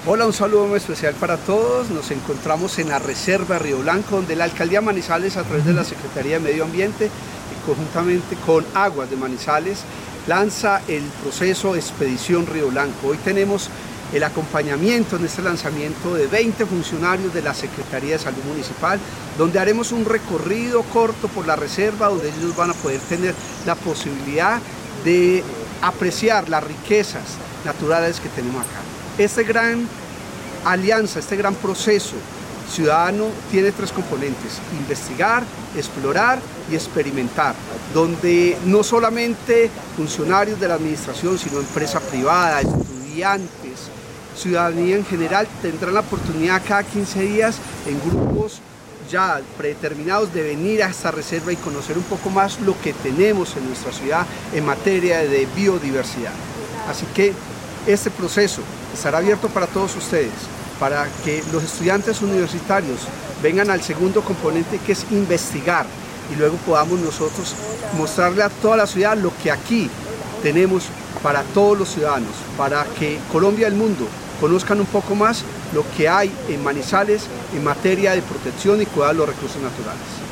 Hola, un saludo muy especial para todos. Nos encontramos en la Reserva Río Blanco, donde la Alcaldía de Manizales, a través de la Secretaría de Medio Ambiente y conjuntamente con Aguas de Manizales, lanza el proceso Expedición Río Blanco. Hoy tenemos el acompañamiento en este lanzamiento de 20 funcionarios de la Secretaría de Salud Municipal, donde haremos un recorrido corto por la reserva, donde ellos van a poder tener la posibilidad de apreciar las riquezas naturales que tenemos acá. Esta gran alianza, este gran proceso ciudadano tiene tres componentes: investigar, explorar y experimentar, donde no solamente funcionarios de la administración, sino empresa privada, estudiantes, ciudadanía en general, tendrán la oportunidad cada 15 días en grupos ya predeterminados de venir a esta reserva y conocer un poco más lo que tenemos en nuestra ciudad en materia de biodiversidad. Así que este proceso estará abierto para todos ustedes, para que los estudiantes universitarios vengan al segundo componente, que es investigar, y luego podamos nosotros mostrarle a toda la ciudad lo que aquí tenemos para todos los ciudadanos, para que Colombia y el mundo conozcan un poco más lo que hay en Manizales en materia de protección y cuidado de los recursos naturales.